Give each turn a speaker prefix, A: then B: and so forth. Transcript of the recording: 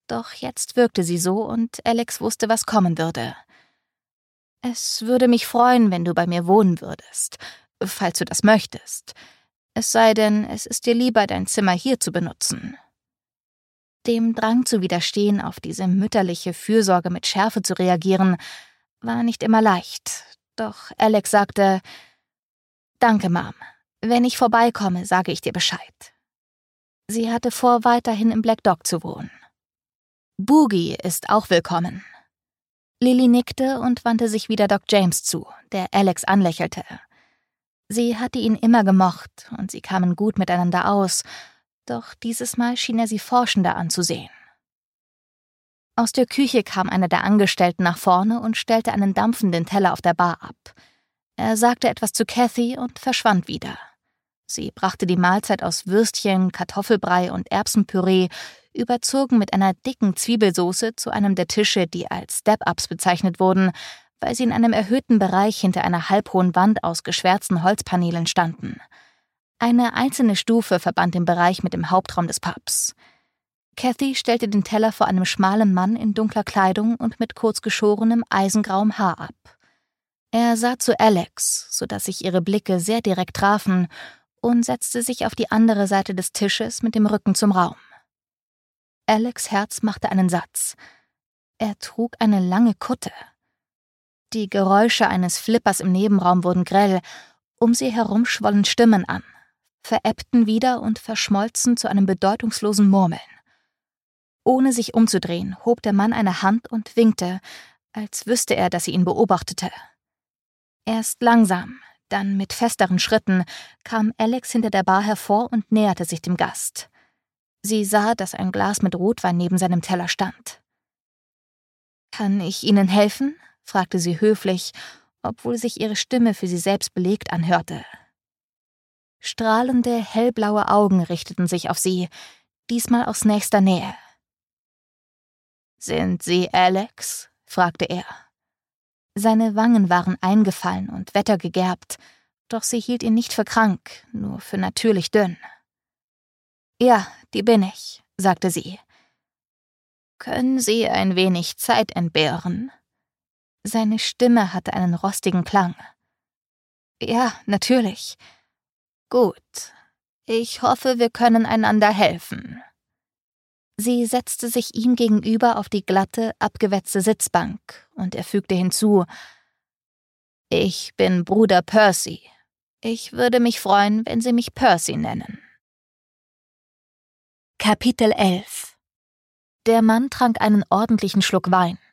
A: Doch jetzt wirkte sie so und Alex wusste, was kommen würde. »Es würde mich freuen, wenn du bei mir wohnen würdest, falls du das möchtest. Es sei denn, es ist dir lieber, dein Zimmer hier zu benutzen.« Dem Drang zu widerstehen, auf diese mütterliche Fürsorge mit Schärfe zu reagieren, war nicht immer leicht. Doch Alex sagte: »Danke, Mom. Wenn ich vorbeikomme, sage ich dir Bescheid.« Sie hatte vor, weiterhin im Black Dog zu wohnen. »Boogie ist auch willkommen.« Lily nickte und wandte sich wieder Doc James zu, der Alex anlächelte. Sie hatte ihn immer gemocht und sie kamen gut miteinander aus, doch dieses Mal schien er sie forschender anzusehen. Aus der Küche kam einer der Angestellten nach vorne und stellte einen dampfenden Teller auf der Bar ab. Er sagte etwas zu Kathy und verschwand wieder. Sie brachte die Mahlzeit aus Würstchen, Kartoffelbrei und Erbsenpüree, überzogen mit einer dicken Zwiebelsoße, zu einem der Tische, die als Step-Ups bezeichnet wurden, weil sie in einem erhöhten Bereich hinter einer halbhohen Wand aus geschwärzten Holzpaneelen standen. Eine einzelne Stufe verband den Bereich mit dem Hauptraum des Pubs. Kathy stellte den Teller vor einem schmalen Mann in dunkler Kleidung und mit kurz geschorenem, eisengrauem Haar ab. Er sah zu Alex, sodass sich ihre Blicke sehr direkt trafen, und setzte sich auf die andere Seite des Tisches mit dem Rücken zum Raum. Alex' Herz machte einen Satz. Er trug eine lange Kutte. Die Geräusche eines Flippers im Nebenraum wurden grell, um sie herum schwollen Stimmen an, verebbten wieder und verschmolzen zu einem bedeutungslosen Murmeln. Ohne sich umzudrehen, hob der Mann eine Hand und winkte, als wüsste er, dass sie ihn beobachtete. Erst langsam, dann mit festeren Schritten, kam Alex hinter der Bar hervor und näherte sich dem Gast. Sie sah, dass ein Glas mit Rotwein neben seinem Teller stand. »Kann ich Ihnen helfen?« fragte sie höflich, obwohl sich ihre Stimme für sie selbst belegt anhörte. Strahlende, hellblaue Augen richteten sich auf sie, diesmal aus nächster Nähe. »Sind Sie Alex?« fragte er. Seine Wangen waren eingefallen und wettergegerbt, doch sie hielt ihn nicht für krank, nur für natürlich dünn. »Ja, die bin ich«, sagte sie. »Können Sie ein wenig Zeit entbehren?« Seine Stimme hatte einen rostigen Klang. »Ja, natürlich.« »Gut. Ich hoffe, wir können einander helfen.« Sie setzte sich ihm gegenüber auf die glatte, abgewetzte Sitzbank, und er fügte hinzu: »Ich bin Bruder Percy. Ich würde mich freuen, wenn Sie mich Percy nennen.« Kapitel 11. Der Mann trank einen ordentlichen Schluck Wein.